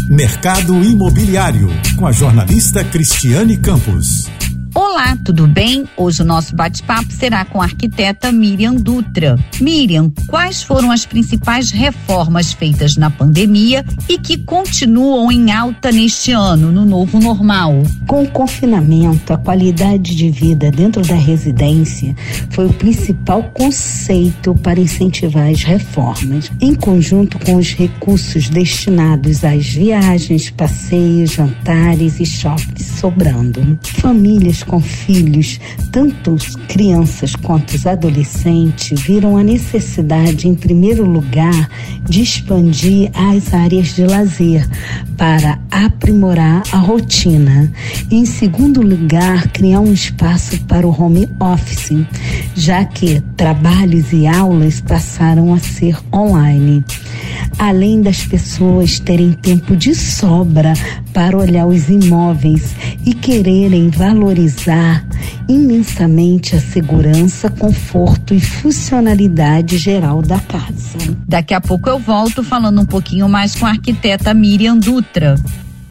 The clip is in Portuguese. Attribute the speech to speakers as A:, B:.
A: Mercado Imobiliário, com a jornalista Cristiane Campos.
B: Olá, tudo bem? Hoje o nosso bate-papo será com a arquiteta Miriam Dutra. Miriam, quais foram as principais reformas feitas na pandemia e que continuam em alta neste ano, no novo normal?
C: Com o confinamento, a qualidade de vida dentro da residência foi o principal conceito para incentivar as reformas, em conjunto com os recursos destinados às viagens, passeios, jantares e shoppings sobrando. Famílias com filhos, tanto crianças quanto os adolescentes, viram a necessidade, em primeiro lugar, de expandir as áreas de lazer para aprimorar a rotina. Em segundo lugar, criar um espaço para o home office, já que trabalhos e aulas passaram a ser online. Além das pessoas terem tempo de sobra para olhar os imóveis e quererem valorizar imensamente a segurança, conforto e funcionalidade geral da casa.
B: Daqui a pouco eu volto falando um pouquinho mais com a arquiteta Miriam Dutra.